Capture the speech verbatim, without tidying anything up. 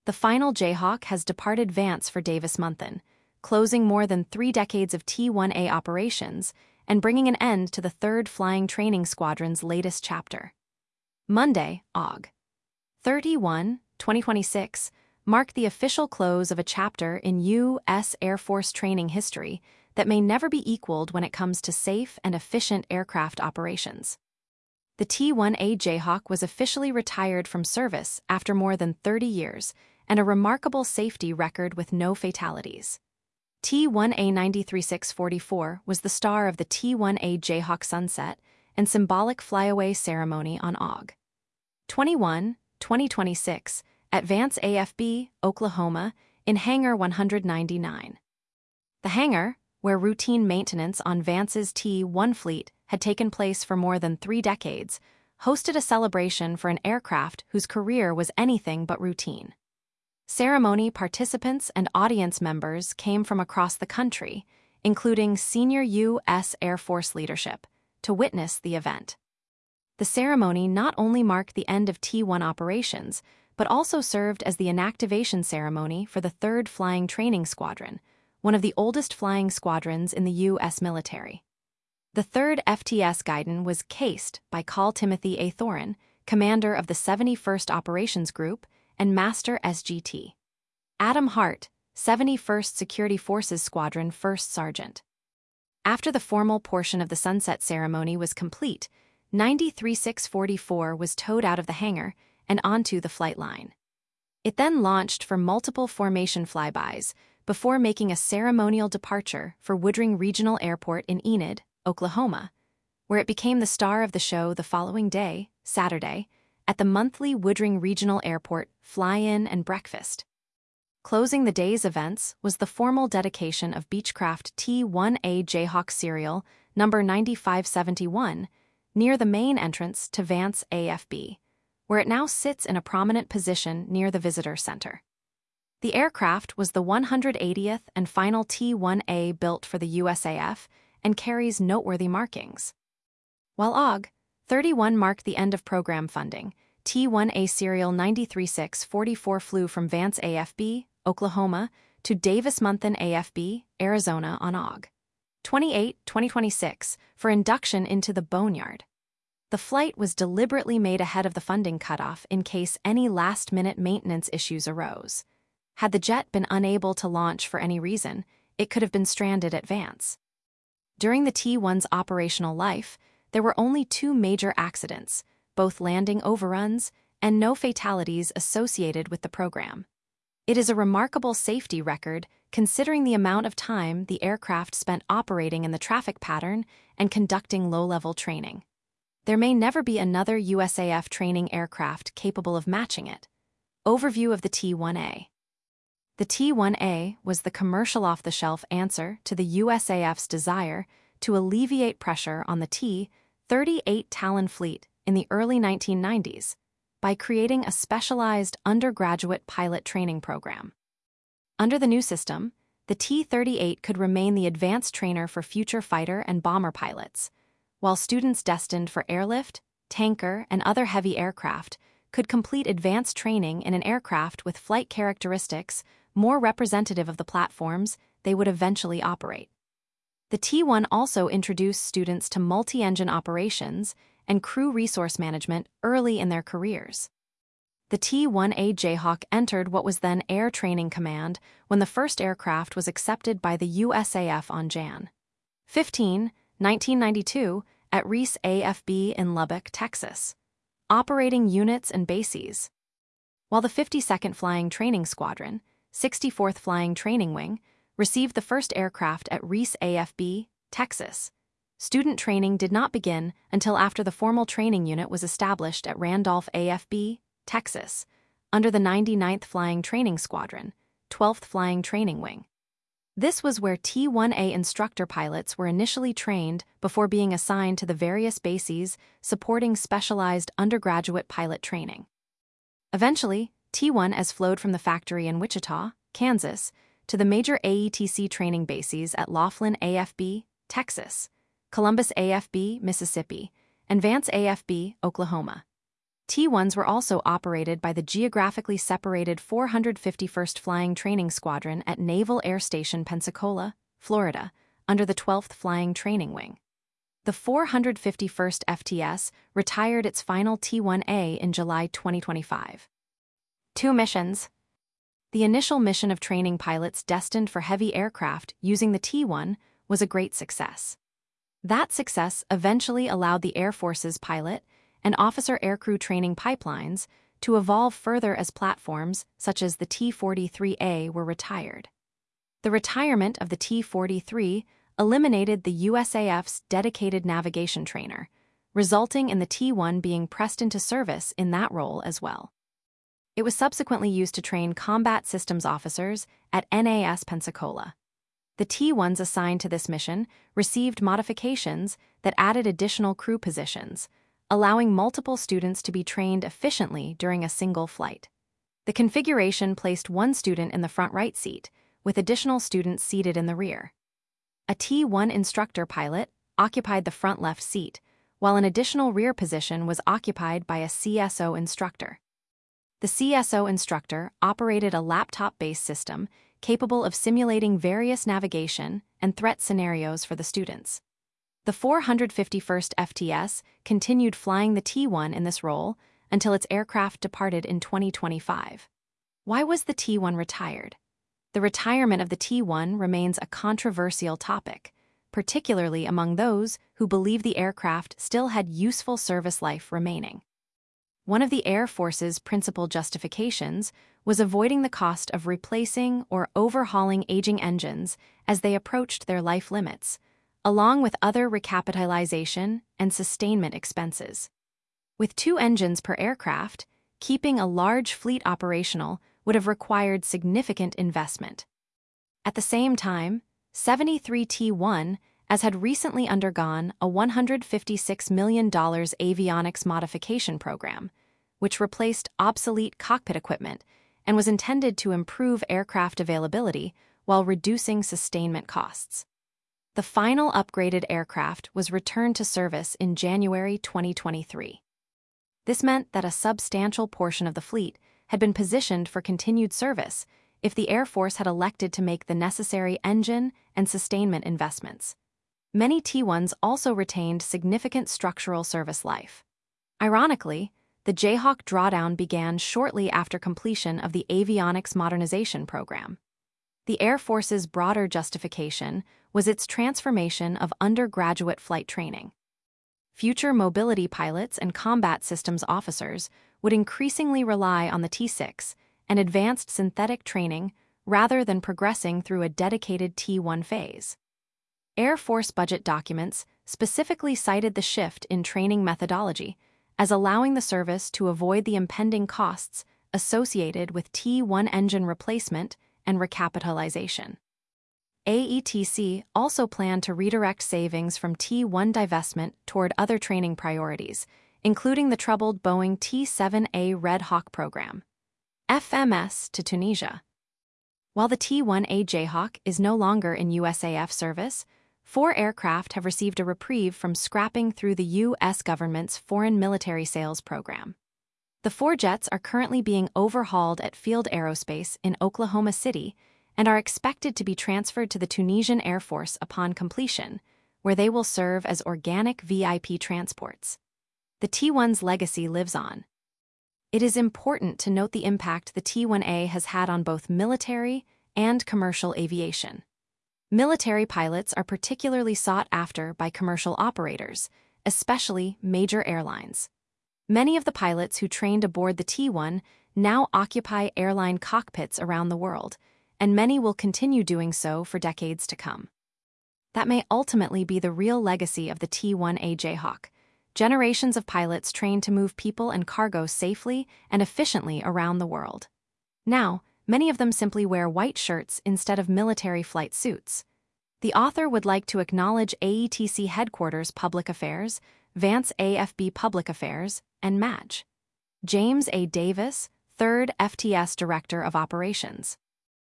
the final Jayhawk has departed Vance for Davis-Monthan, closing more than three decades of T one A operations and bringing an end to the third Flying Training Squadron's latest chapter. Monday, August thirty-first, twenty twenty-six, marked the official close of a chapter in U S Air Force training history that may never be equaled when it comes to safe and efficient aircraft operations. The T one A Jayhawk was officially retired from service after more than thirty years and a remarkable safety record with no fatalities. T one A ninety-three six forty-four was the star of the T one A Jayhawk sunset and symbolic flyaway ceremony on August twenty-first, twenty twenty-six, at Vance A F B, Oklahoma, in Hangar one ninety-nine. The hangar, where routine maintenance on Vance's T one fleet had taken place for more than three decades, hosted a celebration for an aircraft whose career was anything but routine. Ceremony participants and audience members came from across the country, including senior U S Air Force leadership, to witness the event. The ceremony not only marked the end of T one operations, but also served as the inactivation ceremony for the third Flying Training Squadron, one of the oldest flying squadrons in the U S military. The third F T S Guidon was cased by Col Timothy A. Thorin, commander of the seventy-first Operations Group and Master S G T. Adam Hart, seventy-first Security Forces Squadron First Sergeant. After the formal portion of the sunset ceremony was complete, ninety-three six forty-four was towed out of the hangar and onto the flight line. It then launched for multiple formation flybys before making a ceremonial departure for Woodring Regional Airport in Enid, Oklahoma, where it became the star of the show the following day, Saturday, at the monthly Woodring Regional Airport fly-in and breakfast. Closing the day's events was the formal dedication of Beechcraft T one A Jayhawk serial number ninety-five seventy-one near the main entrance to Vance A F B, where it now sits in a prominent position near the visitor center. The aircraft was the one hundred eightieth and final T one A built for the U S A F and carries noteworthy markings. While August thirty-first marked the end of program funding, T one A serial ninety-three six forty-four flew from Vance A F B, Oklahoma, to Davis-Monthan A F B, Arizona on August twenty-eighth, twenty twenty-six, for induction into the Boneyard. The flight was deliberately made ahead of the funding cutoff in case any last-minute maintenance issues arose. Had the jet been unable to launch for any reason, it could have been stranded at Vance. During the T one's operational life, there were only two major accidents, both landing overruns, and no fatalities associated with the program. It is a remarkable safety record considering the amount of time the aircraft spent operating in the traffic pattern and conducting low-level training. There may never be another U S A F training aircraft capable of matching it. Overview of the T one A. The T one A was the commercial off-the-shelf answer to the U S A F's desire to alleviate pressure on the T thirty-eight Talon fleet in the early nineteen nineties by creating a specialized undergraduate pilot training program. Under the new system, the T thirty-eight could remain the advanced trainer for future fighter and bomber pilots, while students destined for airlift, tanker, and other heavy aircraft could complete advanced training in an aircraft with flight characteristics more representative of the platforms they would eventually operate. The T one also introduced students to multi-engine operations and crew resource management early in their careers. The T one A Jayhawk entered what was then Air Training Command when the first aircraft was accepted by the U S A F on January fifteenth, nineteen ninety-two, at Reese A F B in Lubbock, Texas, operating units and bases. While the fifty-second Flying Training Squadron, sixty-fourth Flying Training Wing, received the first aircraft at Reese A F B, Texas, student training did not begin until after the formal training unit was established at Randolph A F B, Texas, under the ninety-ninth Flying Training Squadron, twelfth Flying Training Wing. This was where T one A instructor pilots were initially trained before being assigned to the various bases supporting specialized undergraduate pilot training. Eventually, T one as flowed from the factory in Wichita, Kansas, to the major A E T C training bases at Laughlin A F B, Texas, Columbus A F B, Mississippi, and Vance A F B, Oklahoma. T ones were also operated by the geographically separated four hundred fifty-first Flying Training Squadron at Naval Air Station Pensacola, Florida, under the twelfth Flying Training Wing. The four hundred fifty-first F T S retired its final T one A in July twenty twenty-five. Two missions. The initial mission of training pilots destined for heavy aircraft using the T one was a great success. That success eventually allowed the Air Force's pilot and officer aircrew training pipelines to evolve further as platforms such as the T forty-three A were retired. The retirement of the T forty-three eliminated the U S A F's dedicated navigation trainer, resulting in the T one being pressed into service in that role as well. It was subsequently used to train combat systems officers at N A S Pensacola. The T ones assigned to this mission received modifications that added additional crew positions, allowing multiple students to be trained efficiently during a single flight. The configuration placed one student in the front right seat, with additional students seated in the rear. A T one instructor pilot occupied the front left seat, while an additional rear position was occupied by a C S O instructor. The C S O instructor operated a laptop-based system capable of simulating various navigation and threat scenarios for the students. The four hundred fifty-first F T S continued flying the T one in this role until its aircraft departed in twenty twenty-five. Why was the T one retired? The retirement of the T one remains a controversial topic, particularly among those who believe the aircraft still had useful service life remaining. One of the Air Force's principal justifications was avoiding the cost of replacing or overhauling aging engines as they approached their life limits, along with other recapitalization and sustainment expenses. With two engines per aircraft, keeping a large fleet operational would have required significant investment. At the same time, seventy-three T one as had recently undergone a one hundred fifty-six million dollars avionics modification program, which replaced obsolete cockpit equipment and was intended to improve aircraft availability while reducing sustainment costs. The final upgraded aircraft was returned to service in January twenty twenty-three. This meant that a substantial portion of the fleet had been positioned for continued service if the Air Force had elected to make the necessary engine and sustainment investments. Many T ones also retained significant structural service life. Ironically, the Jayhawk drawdown began shortly after completion of the avionics modernization program. The Air Force's broader justification was its transformation of undergraduate flight training. Future mobility pilots and combat systems officers would increasingly rely on the T six and advanced synthetic training rather than progressing through a dedicated T one phase. Air Force budget documents specifically cited the shift in training methodology as allowing the service to avoid the impending costs associated with T one engine replacement and recapitalization. A E T C also planned to redirect savings from T one divestment toward other training priorities, including the troubled Boeing T seven A Red Hawk program. F M S to Tunisia. While the T one A Jayhawk is no longer in U S A F service, four aircraft have received a reprieve from scrapping through the U S government's foreign military sales program. The four jets are currently being overhauled at Field Aerospace in Oklahoma City and are expected to be transferred to the Tunisian Air Force upon completion, where they will serve as organic V I P transports. The T one's legacy lives on. It is important to note the impact the T one A has had on both military and commercial aviation. Military pilots are particularly sought after by commercial operators, especially major airlines. Many of the pilots who trained aboard the T one now occupy airline cockpits around the world, and many will continue doing so for decades to come. That may ultimately be the real legacy of the T one A Jayhawk: generations of pilots trained to move people and cargo safely and efficiently around the world. Now, many of them simply wear white shirts instead of military flight suits. The author would like to acknowledge A E T C Headquarters Public Affairs, Vance A F B Public Affairs, and Madge. James A. Davis, third F T S Director of Operations.